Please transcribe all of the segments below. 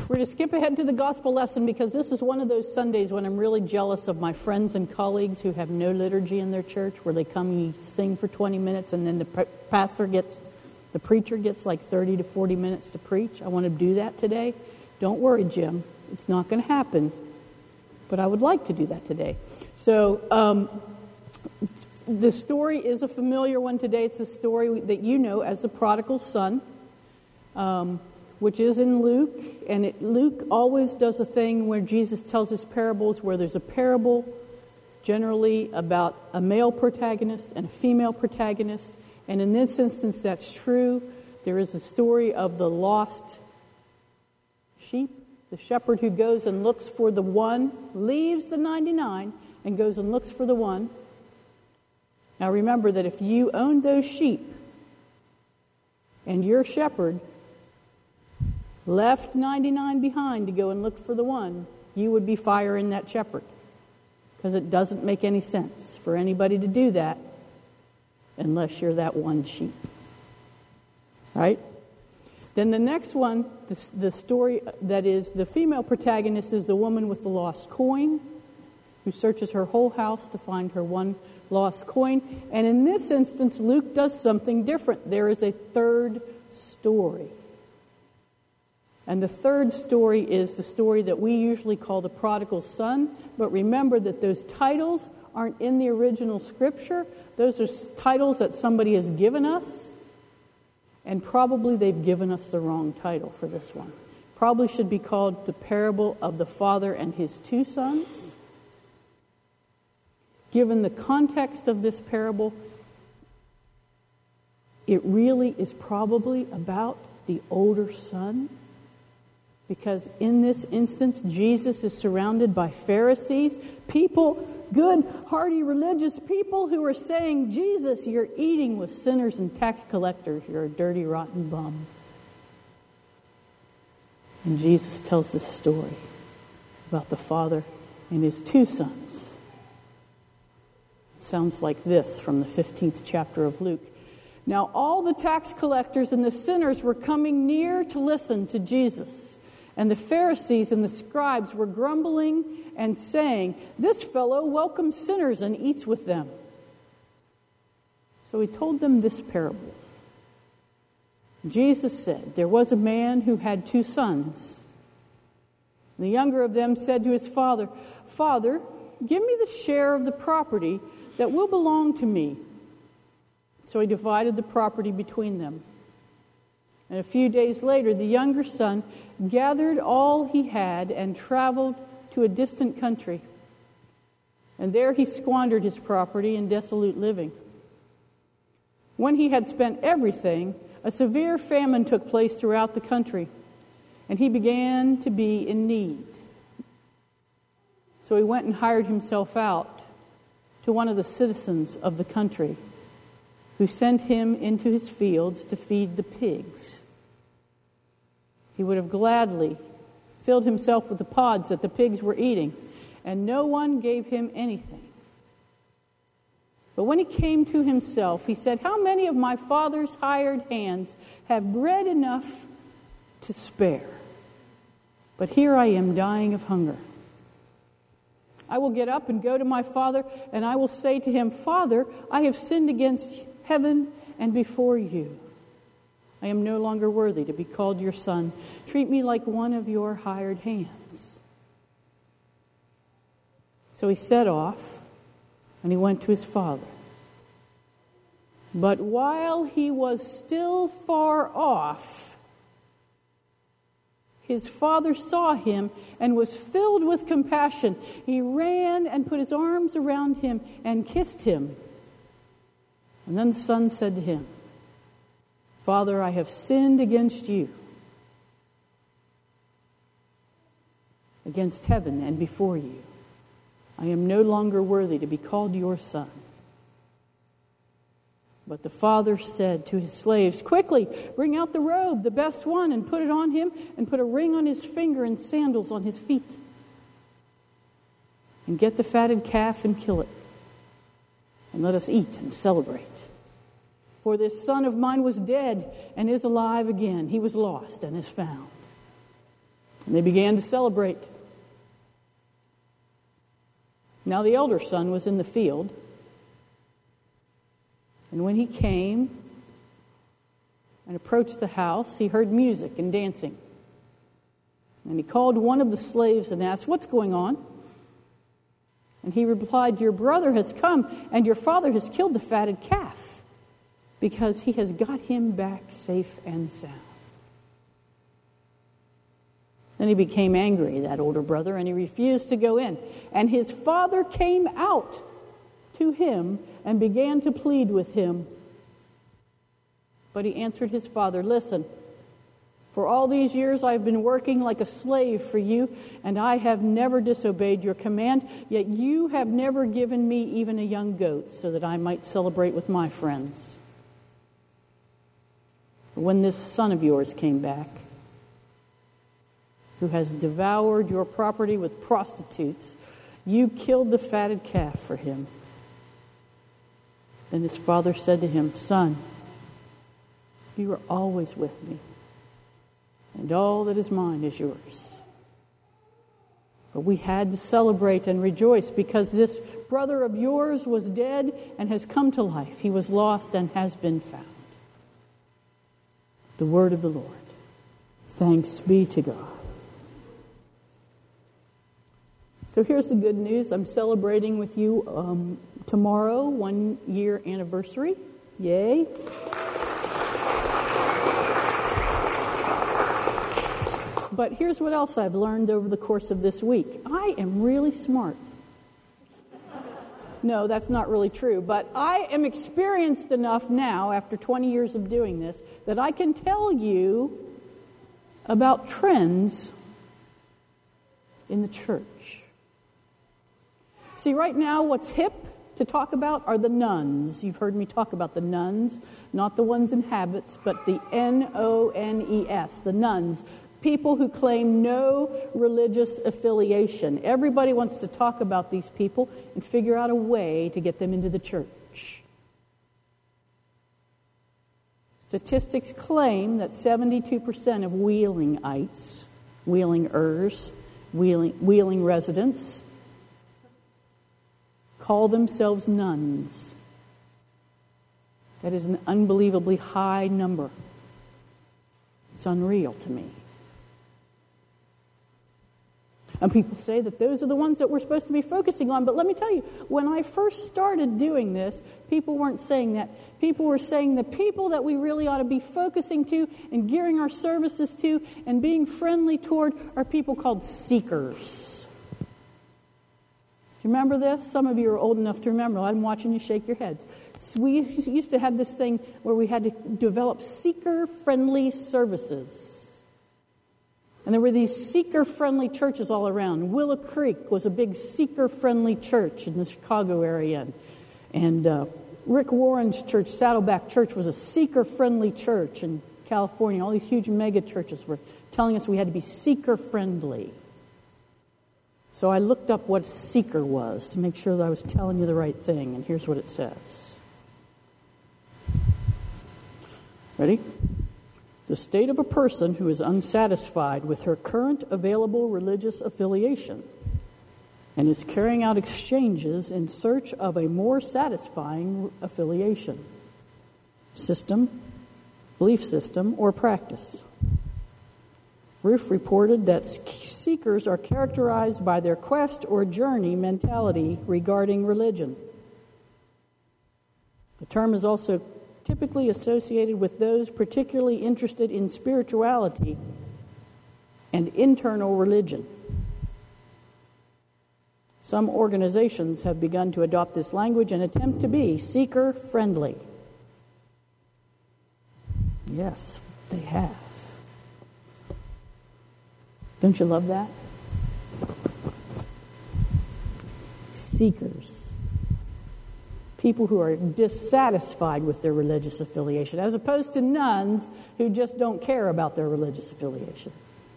We're going to skip ahead to the gospel lesson because this is one of those Sundays when I'm really jealous of my friends and colleagues who have no liturgy in their church, where they come and sing for 20 minutes and then the preacher gets like 30 to 40 minutes to preach. I want to do that today. Don't worry, Jim. It's not going to happen. But I would like to do that today. So the story is a familiar one today. It's a story that you know as the prodigal son, which is in Luke. And Luke always does a thing where Jesus tells his parables where there's a parable generally about a male protagonist and a female protagonist. And in this instance, that's true. There is a story of the lost sheep, the shepherd who goes and looks for the one, leaves the 99 and goes and looks for the one. Now remember that if you owned those sheep and your shepherd left 99 behind to go and look for the one, you would be firing that shepherd, because it doesn't make any sense for anybody to do that unless you're that one sheep. Right? Then the next one, the story that is the female protagonist, is the woman with the lost coin, who searches her whole house to find her one lost coin. And in this instance, Luke does something different. There is a third story. And the third story is the story that we usually call the prodigal son. But remember that those titles aren't in the original scripture. Those are titles that somebody has given us. And probably they've given us the wrong title for this one. Probably should be called the parable of the father and his two sons. Given the context of this parable, it really is probably about the older son. Because in this instance, Jesus is surrounded by Pharisees, people, good, hearty, religious people who are saying, Jesus, you're eating with sinners and tax collectors. You're a dirty, rotten bum. And Jesus tells this story about the father and his two sons. It sounds like this from the 15th chapter of Luke. Now all the tax collectors and the sinners were coming near to listen to Jesus. And the Pharisees and the scribes were grumbling and saying, this fellow welcomes sinners and eats with them. So he told them this parable. Jesus said, there was a man who had two sons. The younger of them said to his father, Father, give me the share of the property that will belong to me. So he divided the property between them. And a few days later, the younger son gathered all he had and traveled to a distant country. And there he squandered his property in dissolute living. When he had spent everything, a severe famine took place throughout the country, and he began to be in need. So he went and hired himself out to one of the citizens of the country, who sent him into his fields to feed the pigs. He would have gladly filled himself with the pods that the pigs were eating, and no one gave him anything. But when he came to himself, he said, how many of my father's hired hands have bread enough to spare? But here I am dying of hunger. I will get up and go to my father, and I will say to him, Father, I have sinned against heaven and before you. I am no longer worthy to be called your son. Treat me like one of your hired hands. So he set off, and he went to his father. But while he was still far off, his father saw him and was filled with compassion. He ran and put his arms around him and kissed him. And then the son said to him, Father, I have sinned against you, against heaven and before you. I am no longer worthy to be called your son. But the father said to his slaves, quickly, bring out the robe, the best one, and put it on him, and put a ring on his finger and sandals on his feet. And get the fatted calf and kill it, and let us eat and celebrate. For this son of mine was dead and is alive again. He was lost and is found. And they began to celebrate. Now the elder son was in the field, and when he came and approached the house, he heard music and dancing. And he called one of the slaves and asked, "What's going on?" And he replied, "Your brother has come, and your father has killed the fatted calf, because he has got him back safe and sound." Then he became angry, that older brother, and he refused to go in. And his father came out to him and began to plead with him. But he answered his father, "Listen, for all these years I have been working like a slave for you, and I have never disobeyed your command, yet you have never given me even a young goat so that I might celebrate with my friends. When this son of yours came back, who has devoured your property with prostitutes, you killed the fatted calf for him." Then his father said to him, "Son, you are always with me, and all that is mine is yours." But we had to celebrate and rejoice because this brother of yours was dead and has come to life. He was lost and has been found. The word of the Lord. Thanks be to God. So here's the good news. I'm celebrating with you tomorrow, 1 year anniversary. Yay. But here's what else I've learned over the course of this week. I am really smart. No, that's not really true. But I am experienced enough now, after 20 years of doing this, that I can tell you about trends in the church. See, right now, what's hip to talk about are the nuns. You've heard me talk about the nuns, not the ones in habits, but the N-O-N-E-S, the nuns. People who claim no religious affiliation. Everybody wants to talk about these people and figure out a way to get them into the church. Statistics claim that 72% of Wheelingites, Wheelingers, Wheeling residents, call themselves nuns. That is an unbelievably high number. It's unreal to me. And people say that those are the ones that we're supposed to be focusing on. But let me tell you, when I first started doing this, people weren't saying that. People were saying the people that we really ought to be focusing to and gearing our services to and being friendly toward are people called seekers. Do you remember this? Some of you are old enough to remember. I'm watching you shake your heads. So we used to have this thing where we had to develop seeker-friendly services. And there were these seeker-friendly churches all around. Willow Creek was a big seeker-friendly church in the Chicago area. And Rick Warren's church, Saddleback Church, was a seeker-friendly church in California. All these huge mega churches were telling us we had to be seeker-friendly. So I looked up what seeker was to make sure that I was telling you the right thing. And here's what it says. Ready? The state of a person who is unsatisfied with her current available religious affiliation and is carrying out exchanges in search of a more satisfying affiliation, system, belief system, or practice. Roof reported that seekers are characterized by their quest or journey mentality regarding religion. The term is also typically associated with those particularly interested in spirituality and internal religion. Some organizations have begun to adopt this language and attempt to be seeker-friendly. Yes, they have. Don't you love that? Seekers. People who are dissatisfied with their religious affiliation, as opposed to nuns who just don't care about their religious affiliation.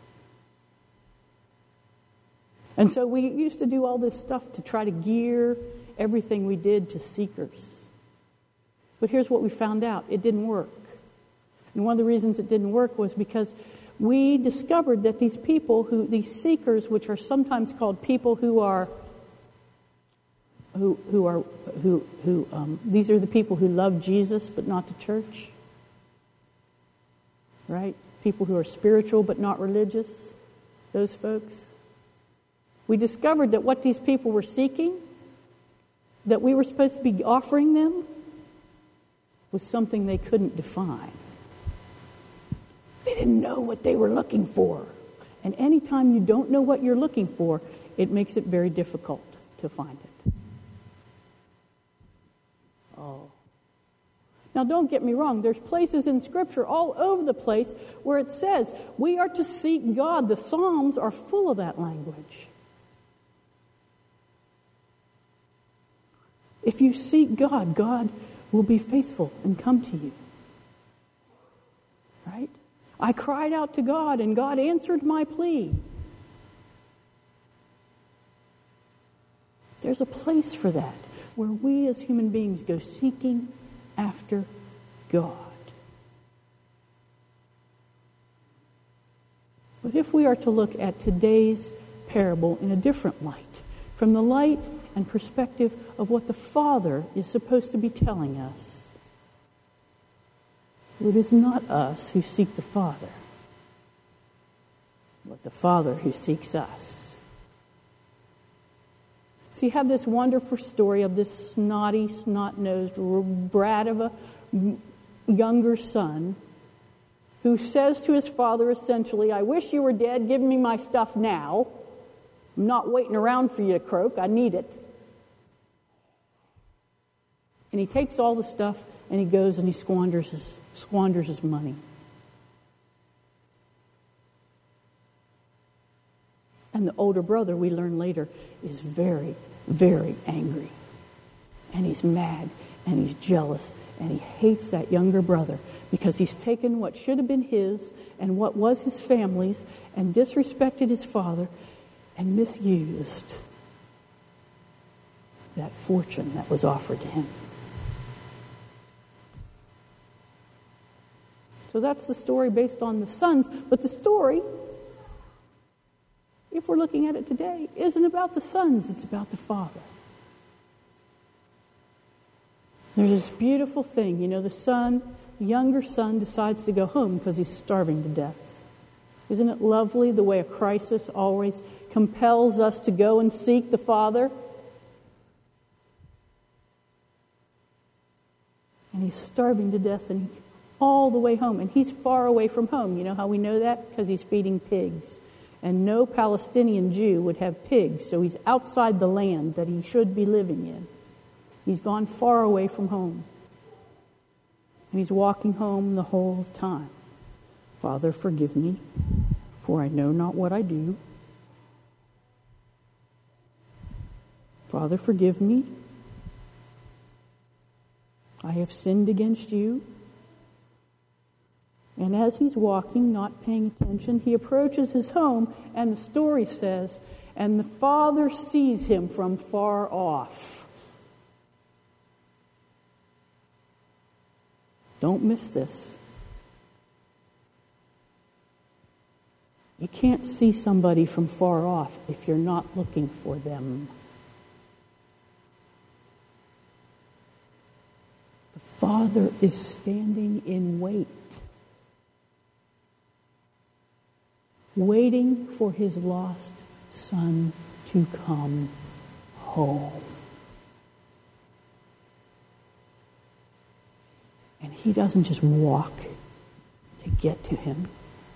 And so we used to do all this stuff to try to gear everything we did to seekers. But here's what we found out. It didn't work. And one of the reasons it didn't work was because we discovered that these seekers, which are sometimes called people these are the people who love Jesus but not the church, right? People who are spiritual but not religious, those folks. We discovered that what these people were seeking, that we were supposed to be offering them, was something they couldn't define. They didn't know what they were looking for. And anytime you don't know what you're looking for, it makes it very difficult to find it. Oh. Now, don't get me wrong. There's places in Scripture all over the place where it says we are to seek God. The Psalms are full of that language. If you seek God, God will be faithful and come to you. Right? I cried out to God, and God answered my plea. There's a place for that, where we as human beings go seeking after God. But if we are to look at today's parable in a different light, from the light and perspective of what the Father is supposed to be telling us, it is not us who seek the Father, but the Father who seeks us. So you have this wonderful story of this snotty, snot-nosed brat of a younger son who says to his father essentially, I wish you were dead, give me my stuff now. I'm not waiting around for you to croak, I need it. And he takes all the stuff and he goes and he squanders his money. And the older brother, we learn later, is very, very angry. And he's mad and he's jealous and he hates that younger brother because he's taken what should have been his and what was his family's and disrespected his father and misused that fortune that was offered to him. So that's the story based on the sons. But the story, if we're looking at it today, isn't about the sons, it's about the father. There's this beautiful thing, the younger son decides to go home because he's starving to death. Isn't it lovely the way a crisis always compels us to go and seek the Father? And he's starving to death and all the way home. And he's far away from home. You know how we know that? Because he's feeding pigs. And no Palestinian Jew would have pigs. So he's outside the land that he should be living in. He's gone far away from home. And he's walking home the whole time. Father, forgive me, for I know not what I do. Father, forgive me. I have sinned against you. And as he's walking, not paying attention, he approaches his home, and the story says, and the father sees him from far off. Don't miss this. You can't see somebody from far off if you're not looking for them. The Father is standing in wait, waiting for his lost son to come home. And he doesn't just walk to get to him.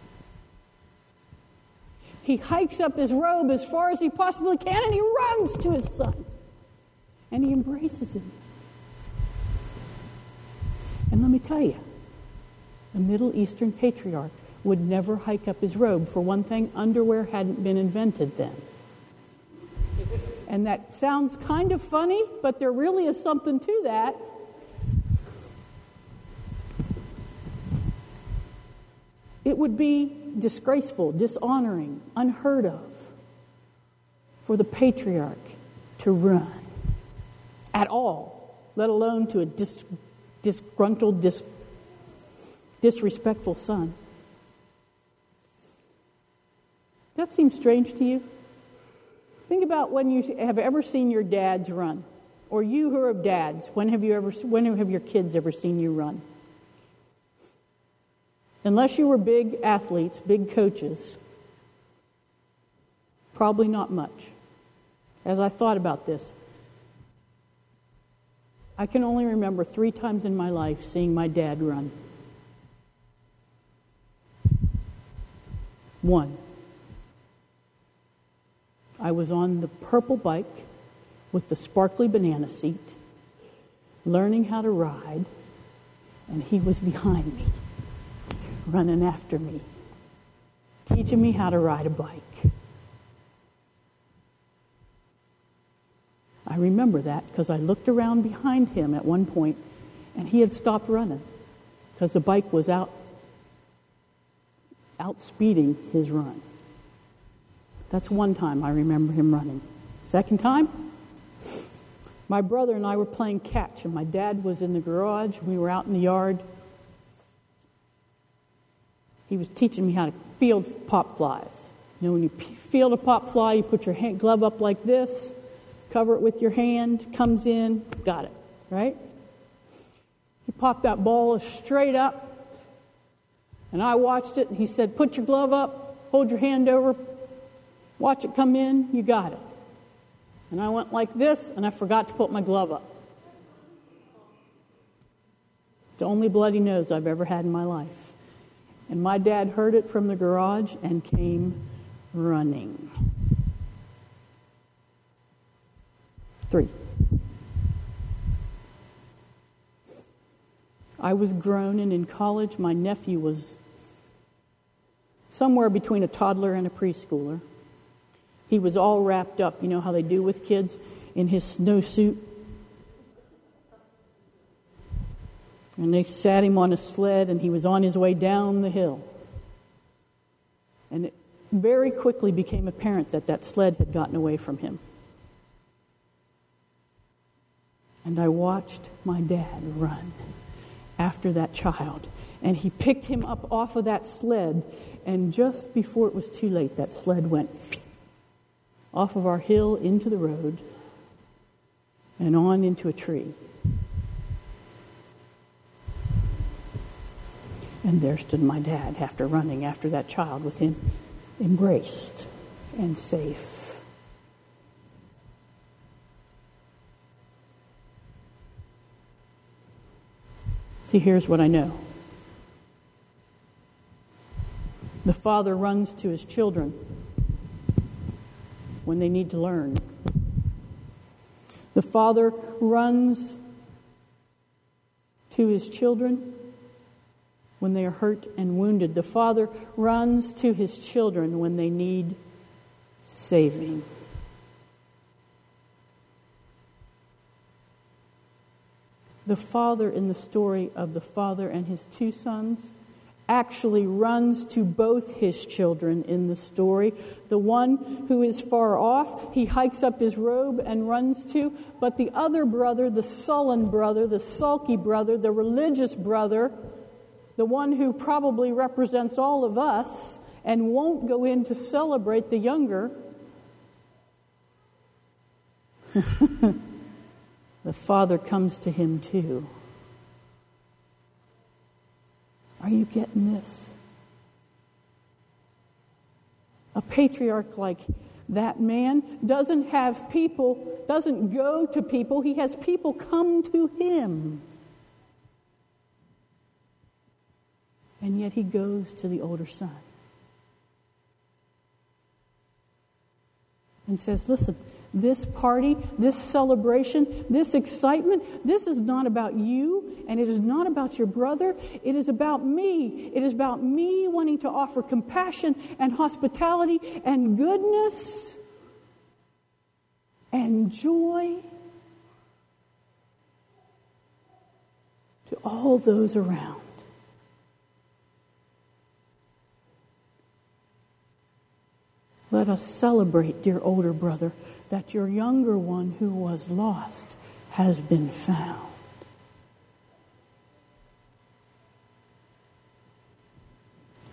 He hikes up his robe as far as he possibly can, and he runs to his son. And he embraces him. And let me tell you, the Middle Eastern patriarch would never hike up his robe. For one thing, underwear hadn't been invented then. And that sounds kind of funny, but there really is something to that. It would be disgraceful, dishonoring, unheard of for the patriarch to run at all, let alone to a disgruntled, disrespectful son. That seems strange to you? Think about when you have ever seen your dads run. Or you who are dads, when have your kids ever seen you run? Unless you were big athletes, big coaches, probably not much. As I thought about this, I can only remember 3 times in my life seeing my dad run. 1, I was on the purple bike with the sparkly banana seat, learning how to ride, and he was behind me, running after me, teaching me how to ride a bike. I remember that because I looked around behind him at one point, and he had stopped running because the bike was outspeeding his run. That's one time I remember him running. Second time, my brother and I were playing catch, and my dad was in the garage. We were out in the yard. He was teaching me how to field pop flies. You know, when you field a pop fly, you put your glove up like this, cover it with your hand, comes in, got it, right? He popped that ball straight up, and I watched it, and he said, put your glove up, hold your hand over, watch it come in, you got it. And I went like this, and I forgot to put my glove up. The only bloody nose I've ever had in my life. And my dad heard it from the garage and came running. 3, I was grown, and in college my nephew was somewhere between a toddler and a preschooler. He was all wrapped up, you know how they do with kids, in his snowsuit. And they sat him on a sled, and he was on his way down the hill. And it very quickly became apparent that that sled had gotten away from him. And I watched my dad run after that child. And he picked him up off of that sled, and just before it was too late, that sled went off of our hill into the road and on into a tree. And there stood my dad after running after that child with him embraced and safe. See, here's what I know. The father runs to his children when they need to learn. The father runs to his children when they are hurt and wounded. The father runs to his children when they need saving. The father in the story of the father and his 2 sons actually runs to both his children in the story. The one who is far off, he hikes up his robe and runs to, but the other brother, the sullen brother, the sulky brother, the religious brother, the one who probably represents all of us and won't go in to celebrate the younger, the father comes to him too. Are you getting this? A patriarch like that man doesn't go to people, he has people come to him. And yet he goes to the older son and says, listen, this party, this celebration, this excitement, this is not about you, and it is not about your brother. It is about me. It is about me wanting to offer compassion and hospitality and goodness and joy to all those around. Let us celebrate, dear older brother, that your younger one who was lost has been found.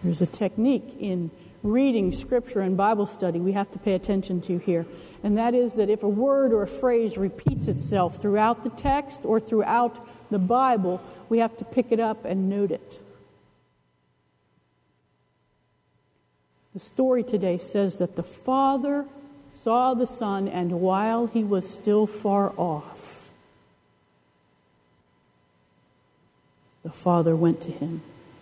There's a technique in reading Scripture and Bible study we have to pay attention to here. And that is that if a word or a phrase repeats itself throughout the text or throughout the Bible, we have to pick it up and note it. The story today says that the Father saw the Son, and while he was still far off, the Father went to him.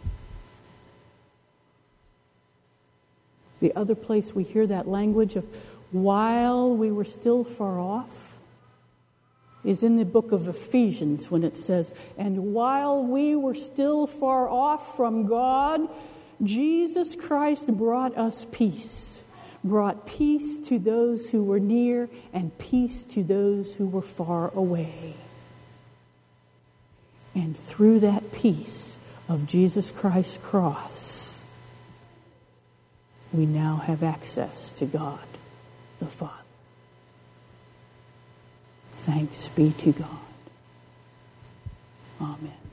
The other place we hear that language of while we were still far off is in the book of Ephesians, when it says, and while we were still far off from God, Jesus Christ brought us peace. Brought peace to those who were near and peace to those who were far away. And through that peace of Jesus Christ's cross, we now have access to God the Father. Thanks be to God. Amen.